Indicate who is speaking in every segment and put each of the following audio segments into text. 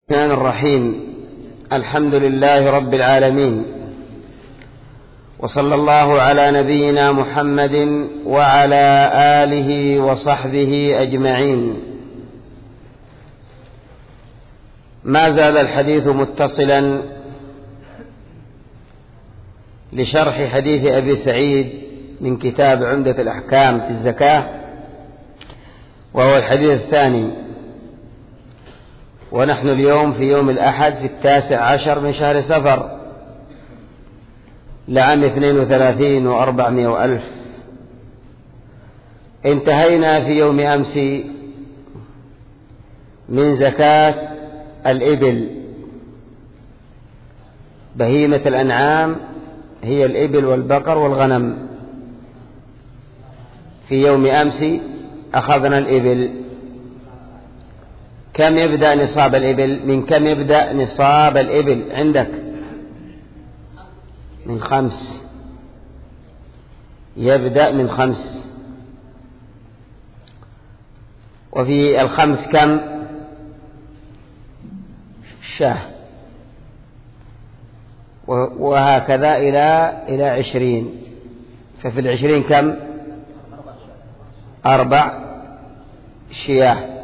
Speaker 1: الرحمن الرحيم. الحمد لله رب العالمين، وصلى الله على نبينا محمد وعلى آله وصحبه أجمعين. ما زال الحديث متصلا لشرح حديث أبي سعيد من كتاب عمدة الأحكام في الزكاة، وهو الحديث الثاني، ونحن اليوم في يوم الأحد في 19 من شهر سفر لعام 32 و400 وألف. انتهينا في يوم أمس من زكاة الإبل. بهيمة الأنعام هي الإبل والبقر والغنم. في يوم أمس أخذنا الإبل. كم يبدأ نصاب الإبل؟ من كم يبدأ نصاب الإبل عندك؟ من 5. يبدأ من 5. وفي 5 كم؟ شاه. وهكذا إلى 20. ففي 20 كم؟ 4 شياه.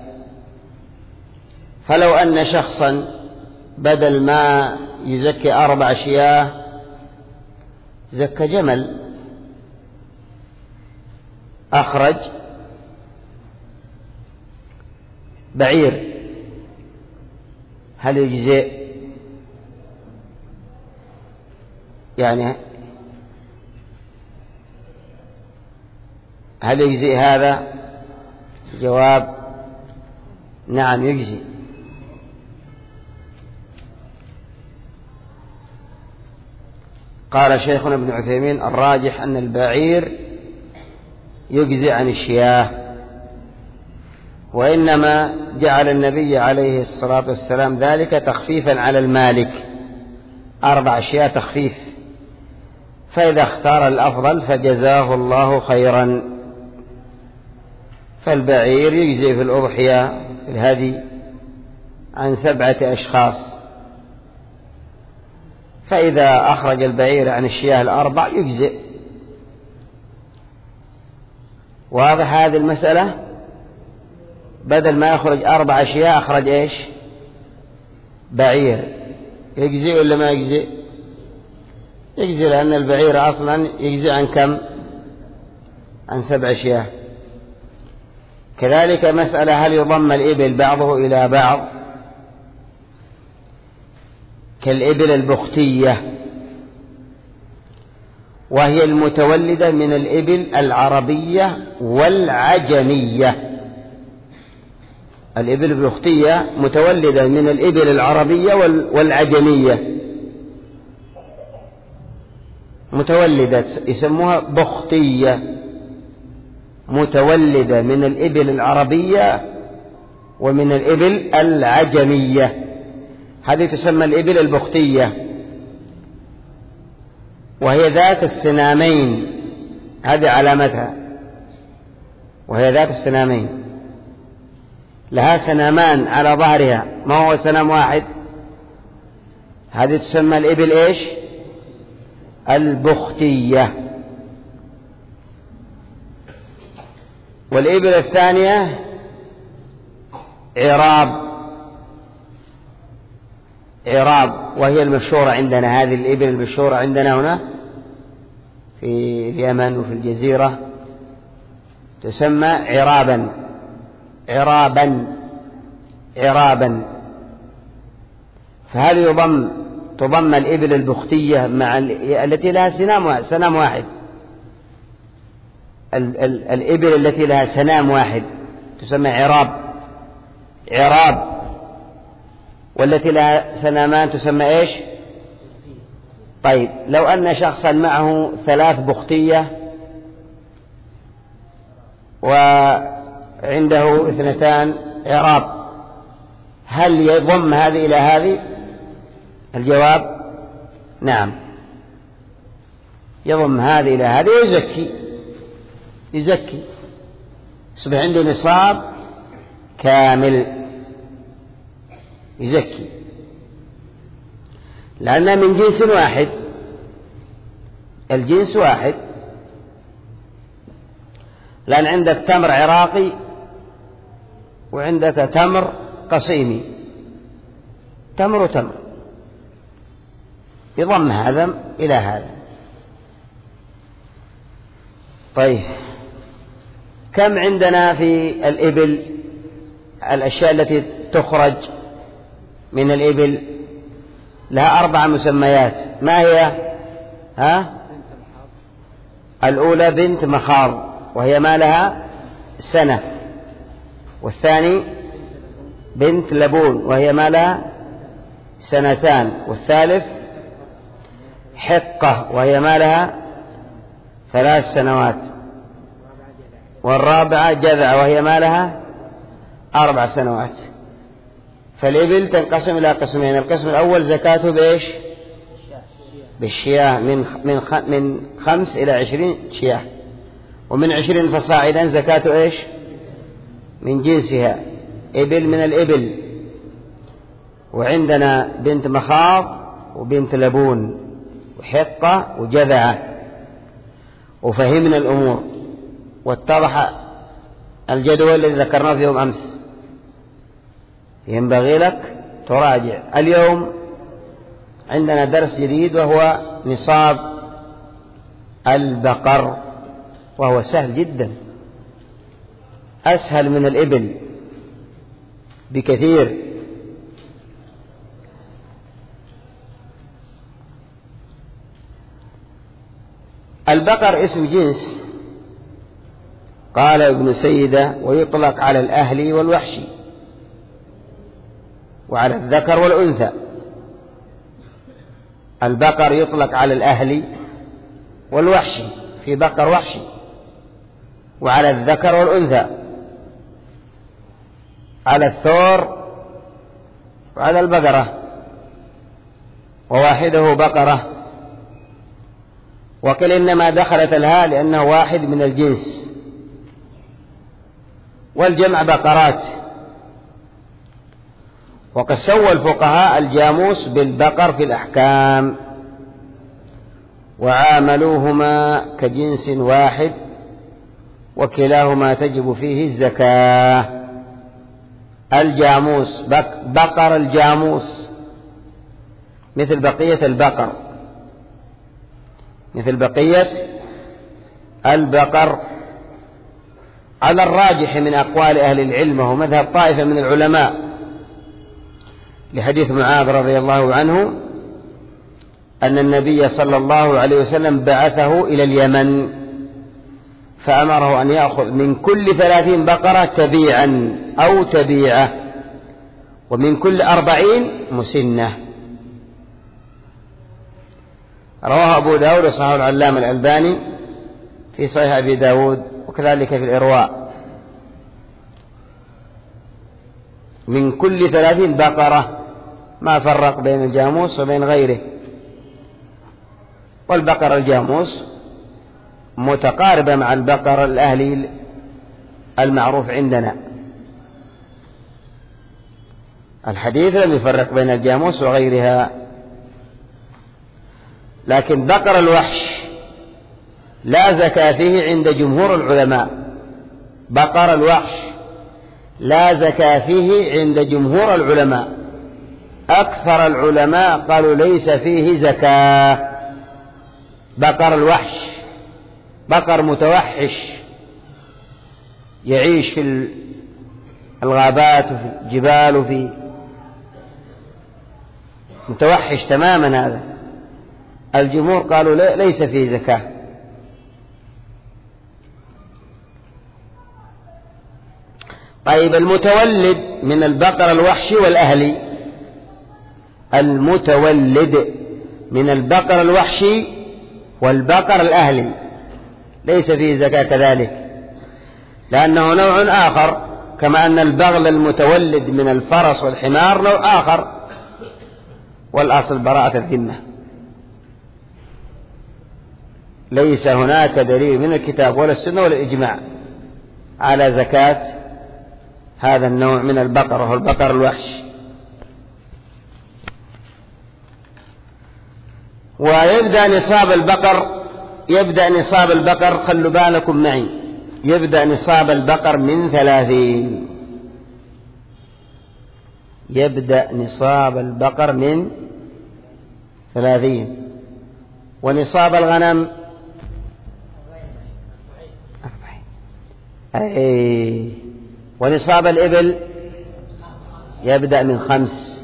Speaker 1: فلو أن شخصا بدل ما يزكي 4 شياه زكى جمل، أخرج بعير، هل يجزئ؟ يعني هل يجزئ هذا؟ الجواب نعم يجزئ. قال شيخنا ابن عثيمين: الراجح أن البعير يجزئ عن الشياه، وإنما جعل النبي عليه الصلاة والسلام ذلك تخفيفا على المالك، 4 شياه تخفيف، فإذا اختار الأفضل فجزاه الله خيرا. فالبعير يجزئ في الأضحية في الهدي عن 7 أشخاص، فإذا أخرج البعير عن الشياه 4 يجزئ. واضح هذه المسألة؟ بدل ما يخرج 4 شياه أخرج إيش؟ بعير. يجزئ ولا ما يجزئ؟ يجزئ، لأن البعير أصلا يجزئ عن كم؟ عن 7 شياه. كذلك مسألة: هل يضم الإبل بعضه إلى بعض؟ كالإبل البختية، وهي المتولدة من الإبل العربية والعجمية. الإبل البختية متولدة من الإبل العربية والعجمية، متولدة يسموها بختية، متولدة من الإبل العربية ومن الإبل العجمية. هذه تسمى الإبل البختية، وهي ذات السنامين، هذه علامتها، وهي ذات السنامين، لها سنامان على ظهرها، ما هو سنام واحد. هذه تسمى الإبل إيش؟ البختية. والإبل الثانية عراب، وهي المشهورة عندنا، هذه الإبل المشهورة عندنا هنا في اليمن وفي الجزيرة تسمى عرابا. فهل تضم الإبل البختية مع التي لها سنام واحد؟ الإبل التي لها سنام واحد تسمى عراب، والتي لها سنامان تسمى إيش؟ طيب، لو أن شخصا معه 3 بختية وعنده 2 عراب، هل يضم هذه إلى هذه؟ الجواب نعم، يضم هذه إلى هذه ويزكي، يصبح عنده نصاب كامل، يزكي، لأنها من جنس واحد، الجنس واحد. لأن عندك تمر عراقي وعندك تمر قصيمي، تمر وتمر، يضم هذا إلى هذا. طيب، كم عندنا في الإبل الأشياء التي تخرج من الإبل؟ لها 4 مسميات. ما هي؟ الأولى بنت مخاض، وهي ما لها سنة. والثاني بنت لبون، وهي ما لها 2 سنين. والثالث حقة، وهي ما لها 3 سنوات. والرابعة جذع، وهي ما لها 4 سنوات. فالإبل تنقسم إلى قسمين: القسم الأول زكاته بإيش؟ بالشياه، من 5 إلى 20 شياه، ومن 20 فصاعدا زكاته إيش؟ من جنسها، إبل من الإبل. وعندنا بنت مخاض وبنت لبون وحقة وجذعة. وفهمنا الأمور واتضح الجدول الذي ذكرناه في يوم أمس. ينبغي لك تراجع. اليوم عندنا درس جديد وهو نصاب البقر، وهو سهل جدا، أسهل من الإبل بكثير. البقر اسم جنس، قال ابن سيدة: ويطلق على الأهلي والوحشي، وعلى الذكر والأنثى. البقر يطلق على الأهلي والوحشي، في بقر وحشي، وعلى الذكر والأنثى، على الثور وعلى البقرة، وواحده بقرة. وقيل إنما دخلت الهاء لأنه واحد من الجنس، والجمع بقرات. وقد سوى الفقهاء الجاموس بالبقر في الأحكام، وعاملوهما كجنس واحد، وكلاهما تجب فيه الزكاة. الجاموس بقر الجاموس مثل بقية البقر، مثل بقية البقر، على الراجح من أقوال أهل العلم، وهو مذهب طائفة من العلماء، لحديث معاذ رضي الله عنه أن النبي صلى الله عليه وسلم بعثه إلى اليمن، فأمره أن يأخذ من كل 30 بقرة تبيعا أو تبيعة، ومن كل 40 مسنة. رواه أبو داود وصححه العلامة الألباني في صحيح أبي داود، وكذلك في الإرواء. من كل 30 بقرة، ما فرق بين الجاموس وبين غيره. والبقر الجاموس متقاربة مع البقر الأهلي المعروف عندنا. الحديث لم يفرق بين الجاموس وغيرها. لكن بقر الوحش لا زكاة فيه عند جمهور العلماء. بقر الوحش لا زكاة فيه عند جمهور العلماء. أكثر العلماء قالوا ليس فيه زكاة. بقر الوحش بقر متوحش، يعيش في الغابات وفي الجبال وفي متوحش تماما. هذا الجمهور قالوا ليس فيه زكاة. طيب، المتولد من البقر الوحشي والأهلي، المتولد من البقر الوحشي والبقر الأهلي ليس فيه زكاة كذلك، لأنه نوع آخر، كما أن البغل المتولد من الفرس والحمار نوع آخر، والأصل براءة الذمة. ليس هناك دليل من الكتاب ولا السنة ولا الإجماع على زكاة هذا النوع من البقر، وهو البقر الوحش. ويبدأ نصاب البقر خلوا بالكم معي، يبدأ نصاب البقر من 30. يبدأ نصاب البقر من 30. ونصاب الغنم ونصاب الإبل يبدأ من 5.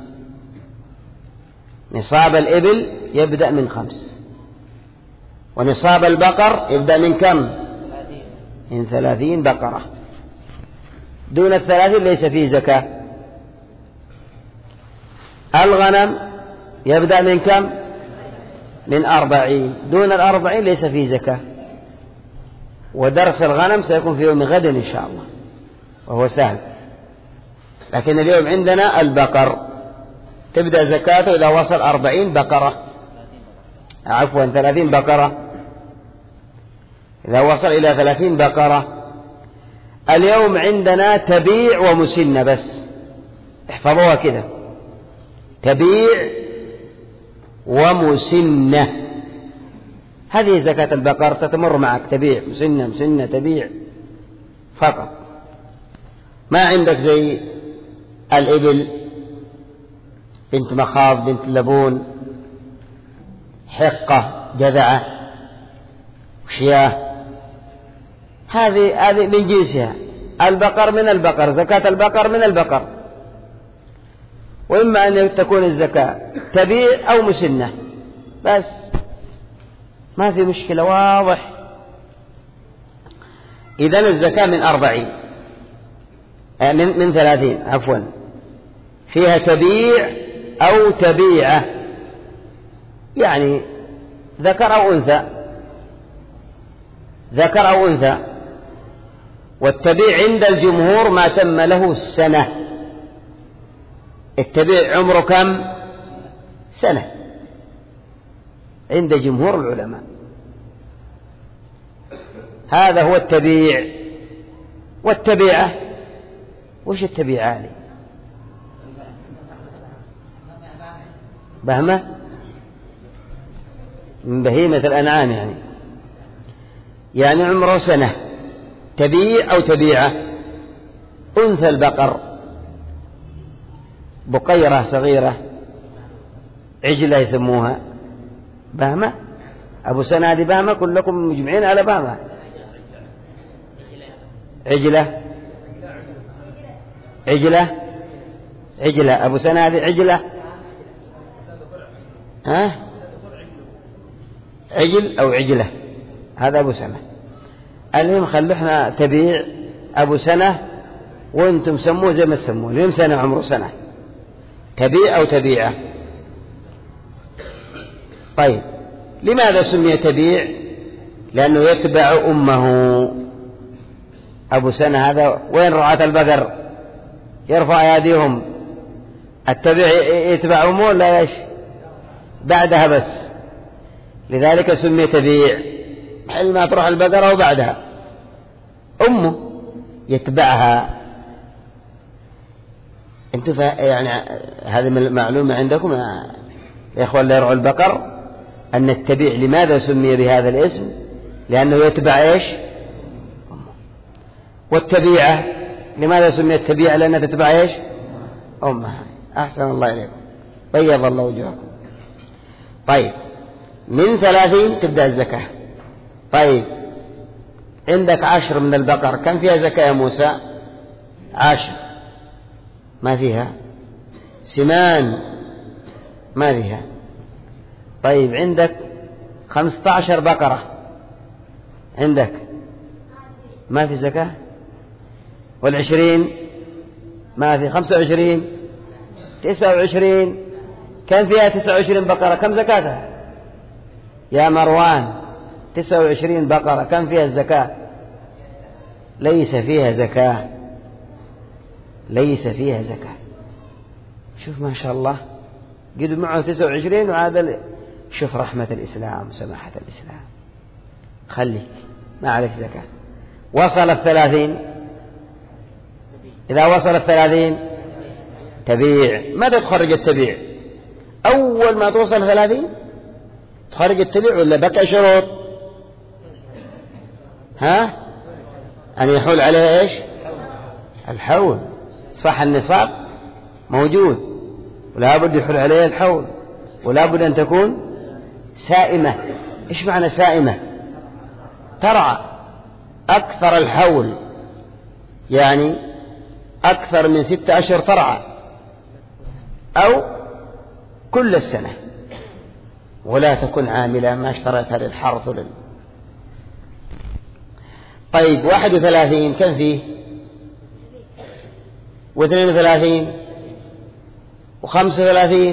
Speaker 1: نصاب الإبل يبدأ من 5. ونصاب البقر يبدأ من كم؟ من 30 بقرة. دون 30 ليس فيه زكاة. الغنم يبدأ من كم؟ من 40. دون 40 ليس فيه زكاة. ودرس الغنم سيكون في يوم غد إن شاء الله وهو سهل. لكن اليوم عندنا البقر تبدأ زكاته إذا وصل 40 بقرة، عفوا 30 بقرة، إذا وصل إلى 30 بقرة. اليوم عندنا تبيع ومسنة بس، احفظوها كده، تبيع ومسنة، هذه زكاة البقر ستمر معك، تبيع مسنة مسنة تبيع فقط. ما عندك زي الإبل بنت مخاض بنت لبون حقة جذعة وشياه، هذه من جنسها. البقر من البقر، زكاة البقر من البقر. وإما أن تكون الزكاة تبيع أو مسنة بس، ما في مشكلة، واضح. إذن الزكاة من 40 من 30 عفوا، فيها تبيع أو تبيعة، يعني ذكر أو أنثى، ذكر أو أنثى. والتبيع عند الجمهور ما تم له السنة. التبيع عمره كم؟ سنة عند جمهور العلماء. هذا هو التبيع. والتبيعة وش التبيعة لي؟ بهمة من بهيمة الأنعام، يعني عمره سنة. تبيع أو تبيعة. أنثى البقر بقيرة صغيرة، عجلة يسموها بهمة. أبو سنة هذه بهمة، كلكم مجمعين على بهمة. عجلة عجلة عجلة، أبو سنة هذه عجلة، ها؟ عجل أو عجلة، هذا أبو سنة. المهم خلوا احنا تبيع أبو سنة، وانتم سموه زي ما تسموه، المهم سنة عمره سنة، تبيع أو تبيعة. طيب لماذا سمي تبيع؟ لأنه يتبع أمه. أبو سنة هذا وين رعاة البقر؟ يرفع أيديهم. التبيع يتبع أمه لا يش بعدها بس، لذلك سمي تبيع، حين ما تروح البقرة وبعدها أمه يتبعها. انتم يعني هذه المعلومة عندكم يا إخوان اللي يرعوا البقر، أن التبيع لماذا سمي بهذا الاسم؟ لأنه يتبع إيش؟ والتبيعة لماذا سميت تبيعة؟ لأنها تتبع إيش؟ أمها. أحسن الله إليكم، بيض الله وجهكم. طيب من 30 تبدأ الزكاة. طيب عندك 10 من البقر، كم فيها زكاة يا موسى؟ 10. ما فيها. سمان ما فيها. طيب عندك 15 بقرة، عندك ما في زكاة. 20 ما في. 25 29 كم فيها؟ 29 بقرة، كم زكاتها يا مروان؟ 29 بقرة كم فيها الزكاة؟ ليس فيها زكاة، ليس فيها زكاة. شوف ما شاء الله قد معه 29 وعاد. شوف رحمة الإسلام وسماحة الإسلام، خليك ما عليك زكاة. وصل 30، إذا وصل 30 تبيع. ماذا تخرج التبيع؟ أول ما توصل 30 تخرج التبع ولا بقى شروط؟ ها؟ أن يحول عليه إيش؟ الحول. صح، النصاب موجود ولا بد يحول عليه الحول، ولا بد أن تكون سائمة. إيش معنى سائمة؟ ترعى أكثر الحول، يعني أكثر من 6 أشهر ترعى، أو كل السنة، ولا تكون عاملة ما اشتريتها للحرث طيب 31 كم فيه؟ 32 و35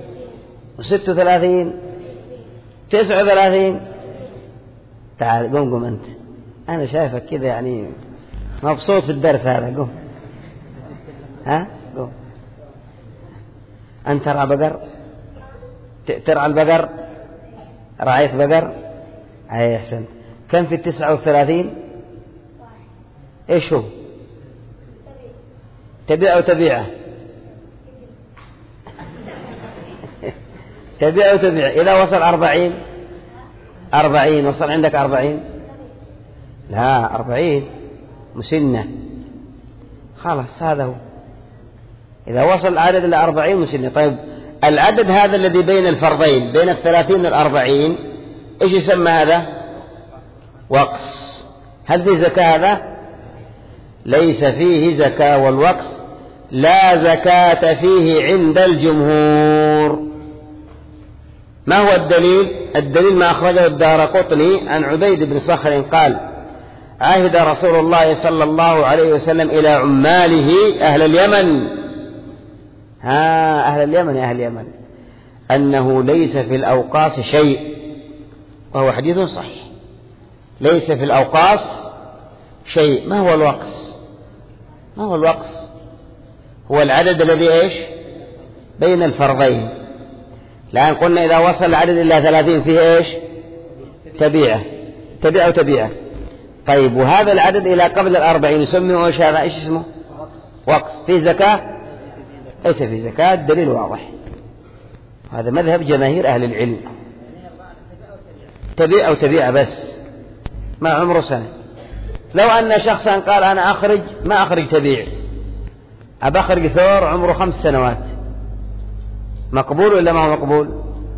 Speaker 1: و36 39. تعال قم أنت، أنا شايفك كذا يعني مبسوط في الدرس هذا. قم، ها قم. أنت ترعى بقر؟ ترعى البقر؟ رعيت بقر؟ أي أحسن. كم في 39؟ إيش هو؟ تبيع وتبيعه. تبيع وتبيع. إذا وصل 40 وصل عندك 40؟ لا، 40 مسنة، خلاص هذا هو. إذا وصل العدد إلى 40 مسنة. طيب العدد هذا الذي بين الفرضين، بين 30 و40، إيش يسمى هذا؟ وقص. هل فيه زكاة هذا؟ ليس فيه زكاة، والوقص لا زكاة فيه عند الجمهور. ما هو الدليل؟ الدليل ما أخرجه الدارقطني عن عبيد بن صخر قال: عهد رسول الله صلى الله عليه وسلم إلى عماله أهل اليمن، أهل اليمن، أهل اليمن، أنه ليس في الأوقاص شيء، وهو حديث صحيح. ليس في الأوقاص شيء. ما هو الوقص؟ ما هو الوقص؟ هو العدد الذي إيش؟ بين الفرضين. الآن قلنا إذا وصل العدد إلى 30 فيه إيش؟ تبيعة وتبيعة. طيب وهذا العدد إلى قبل 40 يسميه إيش؟ هذا إيش اسمه؟ وقص. فيه زكاة؟ ليس فيه زكاة. الدليل واضح. هذا مذهب جماهير أهل العلم. تبيع أو تبيعة بس، ما عمره سنة. لو أن شخصا قال أنا أخرج، ما أخرج تبيع، أبى أخرج ثور عمره 5 سنوات، مقبول ولا ما هو مقبول؟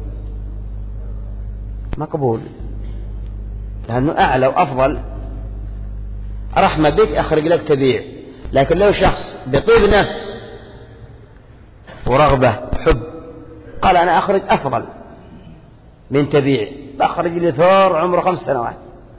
Speaker 1: مقبول، لأنه أعلى وأفضل. رحمة بك أخرج لك تبيع. لكن لو شخص بطيب نفس ورغبة حب قال أنا أخرج أفضل من تبيع، بأخرج لي ثور عمره 5 سنوات،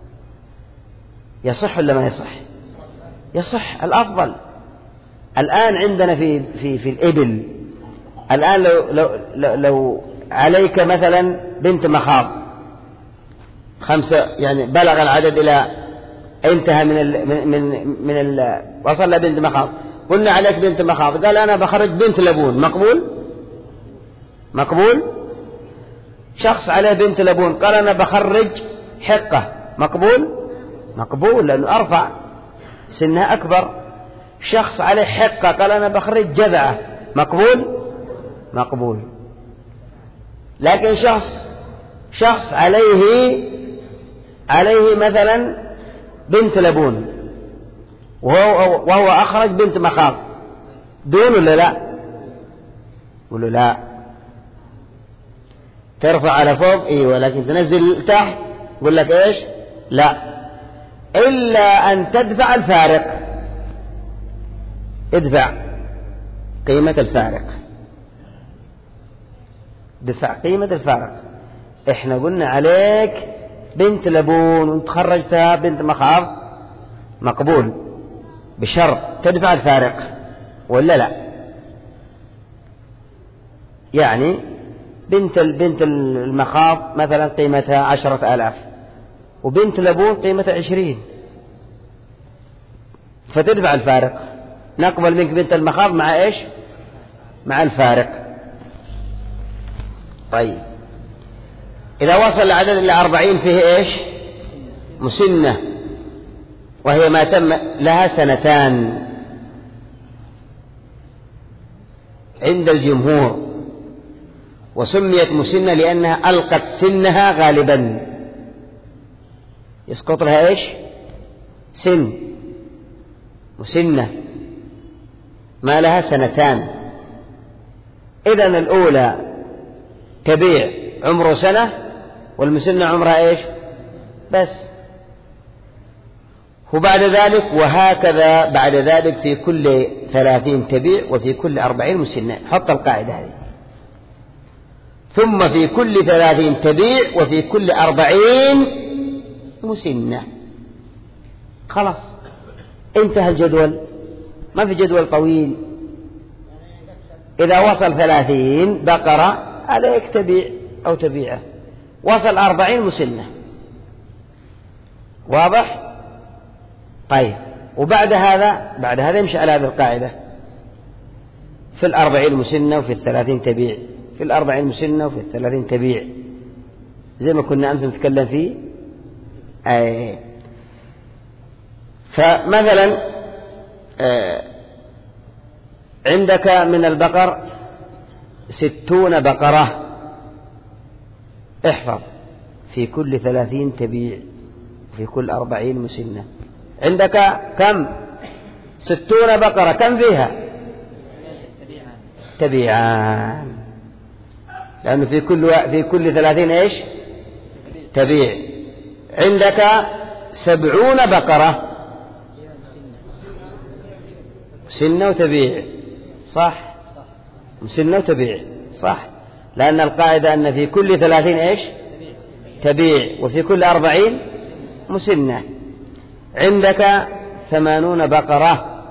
Speaker 1: يصح ولا ما يصح؟ يصح، الأفضل. الآن عندنا في الإبل، الآن لو عليك مثلا بنت مخاض 5، يعني بلغ العدد إلى انتهى من وصل بنت مخاض، قلنا عليك بنت مخاض، قال أنا بخرج بنت لبون، مقبول؟ مقبول. شخص عليه بنت لبون قال أنا بخرج حقة، مقبول؟ مقبول، لأنه أرفع، سنها أكبر. شخص عليه حقة قال أنا بخرج جذعة، مقبول؟ مقبول. لكن شخص عليه مثلا بنت لبون وهو أخرج بنت مخاض، دون ولا لا؟ قولوا لا. ترفع على فوق ايوه، لكن تنزل تحت يقول لك ايش؟ لا، إلا أن تدفع الفارق. ادفع قيمة الفارق، دفع قيمة الفارق. احنا قلنا عليك بنت لبون وانت خرجتها بنت مخاض، مقبول، بشرط تدفع الفارق ولا لا. يعني بنت المخاض مثلا قيمتها 10,000 وبنت لبون قيمتها 20، فتدفع الفارق. نقبل منك بنت المخاض مع ايش؟ مع الفارق. طيب إذا وصل العدد إلى 40 فيه إيش؟ مسنة، وهي ما تم لها 2 سنين عند الجمهور، وسميت مسنة لأنها ألقت سنها غالبا، يسقط لها إيش؟ سن، مسنة ما لها سنتان. إذن الأولى تبيع عمره سنة، والمسنة عمرها إيش؟ بس. وبعد ذلك وهكذا بعد ذلك في كل 30 تبيع وفي كل 40 مسنة. حط القاعدة هذه. ثم في كل 30 تبيع وفي كل 40 مسنة. خلاص انتهى الجدول، ما في جدول طويل. إذا وصل 30 بقرة عليك تبيع أو تبيعه، وصل 40 مسنة. واضح؟ طيب، وبعد هذا يمشي على هذه القاعدة. في 40 مسنة وفي 30 تبيع، في 40 مسنة وفي 30 تبيع، زي ما كنا أمس نتكلم فيه. فمثلا عندك من البقر 60 بقرة، احفظ، في كل 30 تبيع في كل 40 مسنة. عندك كم؟ 60 بقرة، كم فيها؟ تبيعان، لأنه في كل 30 إيش؟ تبيع. عندك 70 بقرة، مسنة وتبيع، صح؟ مسنة وتبيع، صح؟ لأن القاعدة أن في كل 30 إيش؟ تبيع وفي كل 40 مسنة. عندك 80 بقرة،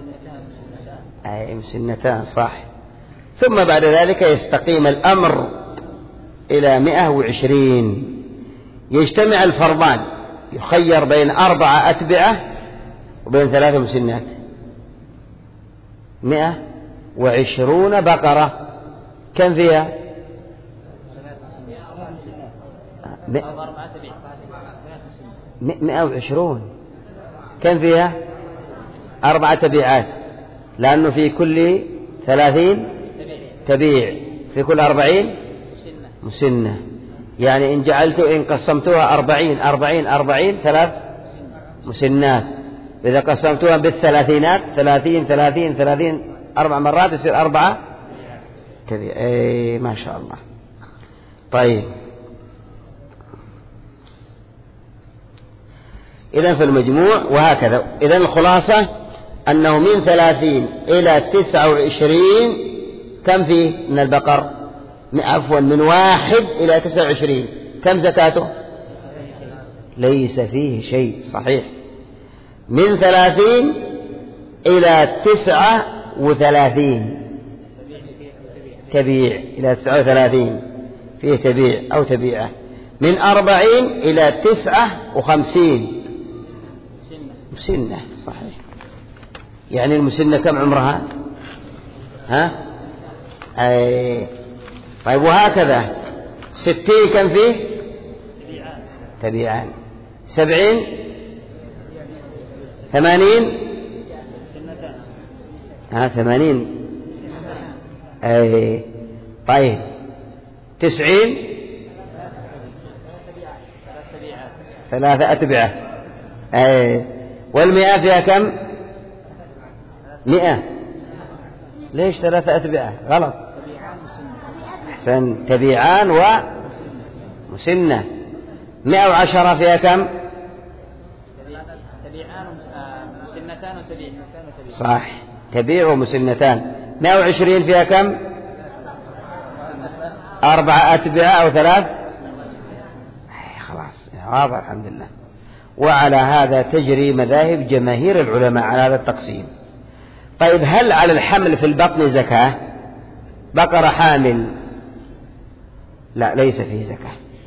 Speaker 1: أي مسنتان، صح؟ ثم بعد ذلك يستقيم الأمر إلى 120. يجتمع الفرضان، يخير بين 4 أتبعة وبين 3 مسنات. 120 بقرة، كم فيها؟ 120، كم فيها؟ 4 تبيعات، لأنه في كل 30 تبيع في كل 40 مسنة. يعني إن قسمتوها 40 3 مسنات. إذا قسمتوها بالثلاثينات 30 4 مرات يصير 4 تبيع. ما شاء الله. طيب، إذن في المجموع وهكذا. إذن الخلاصة أنه من 30 إلى 29 كم فيه من البقر؟ عفوا، من 1 إلى 29 كم زكاته؟ ليس فيه شيء، صحيح. من 30 إلى 39 تبيع، إلى 39 فيه تبيع أو تبيعة. من 40 إلى 59 مسنة، صحيح. يعني المسنة كم عمرها؟ طيب، وهكذا 60 كم فيه؟ تبيعان. 70 80 80 طيب، 90 3 أتبعة. والمئة فيها كم؟ 100. ليش 3 أتبعة؟ غلط. أحسن، تبيعان ومسنة. 110 فيها كم؟ تبيعان ومسنتان وتبيع، صح، تبيع ومسنتان. 120 فيها كم؟ 4 أتبعة أو 3. خلاص، واضح، الحمد لله. وعلى هذا تجري مذاهب جماهير العلماء على هذا التقسيم. طيب، هل على الحمل في البطن زكاة؟ بقرة حامل، لا، ليس فيه زكاة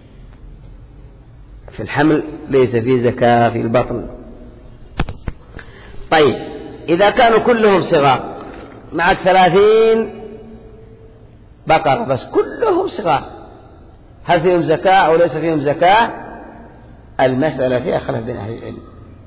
Speaker 1: في الحمل، ليس فيه زكاة في البطن. طيب، إذا كانوا كلهم صغار، معك 30 بقرة بس كلهم صغار، هل فيهم زكاة أو ليس فيهم زكاة؟ المسألة فيها خلاف بين أهل العلم.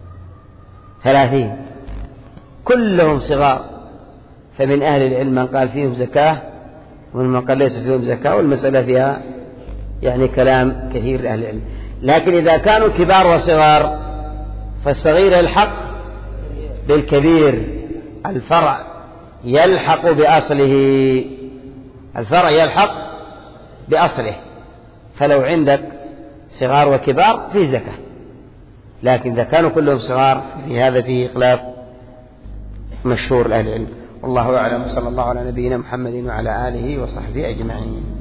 Speaker 1: 30 كلهم صغار، فمن أهل العلم من قال فيهم زكاة، ومن قال ليس فيهم زكاة، والمسألة فيها يعني كلام كثير لأهل العلم. لكن إذا كانوا كبار وصغار فالصغير يلحق بالكبير، الفرع يلحق بأصله، الفرع يلحق بأصله. فلو عندك صغار وكبار في زكاة، لكن إذا كانوا كلهم صغار في هذا فيه خلاف مشهور لأهل العلم. والله أعلم، صلى الله على نبينا محمد وعلى آله وصحبه أجمعين.